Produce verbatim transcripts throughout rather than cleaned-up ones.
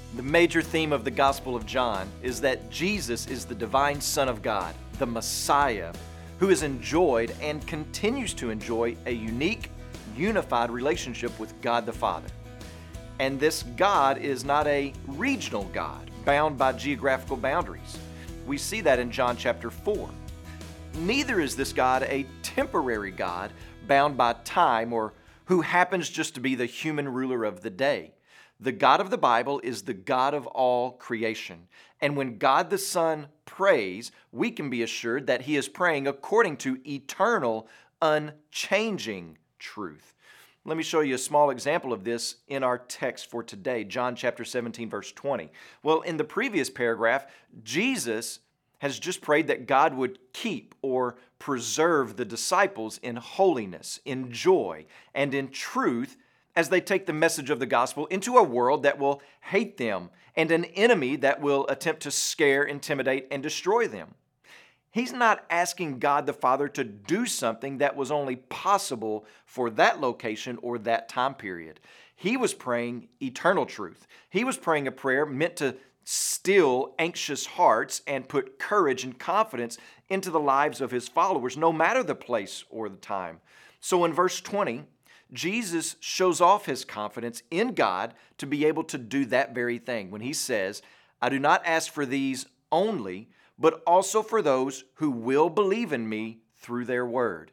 The major theme of the Gospel of John is that Jesus is the divine Son of God, the Messiah, who has enjoyed and continues to enjoy a unique, unified relationship with God the Father. And this God is not a regional God, bound by geographical boundaries. We see that in John chapter four. Neither is this God a temporary God, bound by time, or who happens just to be the human ruler of the day. The God of the Bible is the God of all creation. And when God the Son prays, we can be assured that He is praying according to eternal, unchanging truth. Let me show you a small example of this in our text for today, John chapter seventeen, verse twenty. Well, in the previous paragraph, Jesus has just prayed that God would keep or preserve the disciples in holiness, in joy, and in truth as they take the message of the gospel into a world that will hate them and an enemy that will attempt to scare, intimidate, and destroy them. He's not asking God the Father to do something that was only possible for that location or that time period. He was praying eternal truth. He was praying a prayer meant to still anxious hearts and put courage and confidence into the lives of His followers, no matter the place or the time. So in verse twenty, Jesus shows off His confidence in God to be able to do that very thing when He says, "I do not ask for these only, but also for those who will believe in me through their word."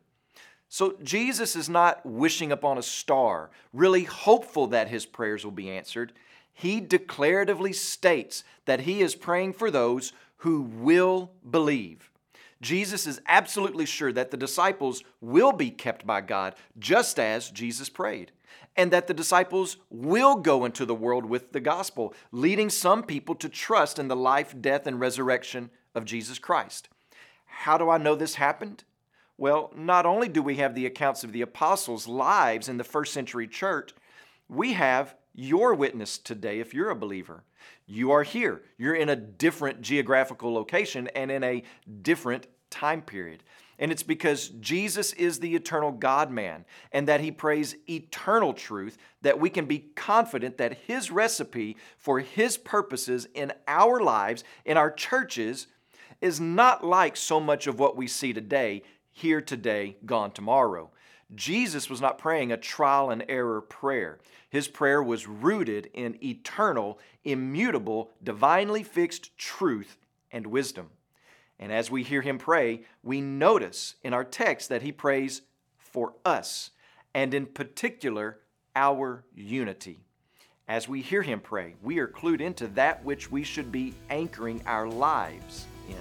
So Jesus is not wishing upon a star, really hopeful that His prayers will be answered. He declaratively states that He is praying for those who will believe. Jesus is absolutely sure that the disciples will be kept by God, just as Jesus prayed, and that the disciples will go into the world with the gospel, leading some people to trust in the life, death, and resurrection of Jesus Christ. How do I know this happened? Well, not only do we have the accounts of the apostles' lives in the first century church, we have your witness today if you're a believer. You are here. You're in a different geographical location and in a different time period. And it's because Jesus is the eternal God-man and that He prays eternal truth that we can be confident that His recipe for His purposes in our lives, in our churches, is not like so much of what we see today, here today, gone tomorrow. Jesus was not praying a trial and error prayer. His prayer was rooted in eternal, immutable, divinely fixed truth and wisdom. And as we hear Him pray, we notice in our text that He prays for us, and in particular, our unity. As we hear Him pray, we are clued into that which we should be anchoring our lives in.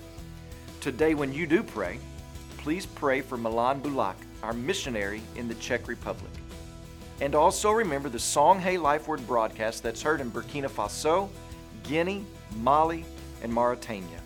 Today, when you do pray, please pray for Milan Bulak, our missionary in the Czech Republic. And also remember the Song Hey Life Word broadcast that's heard in Burkina Faso, Guinea, Mali, and Mauritania.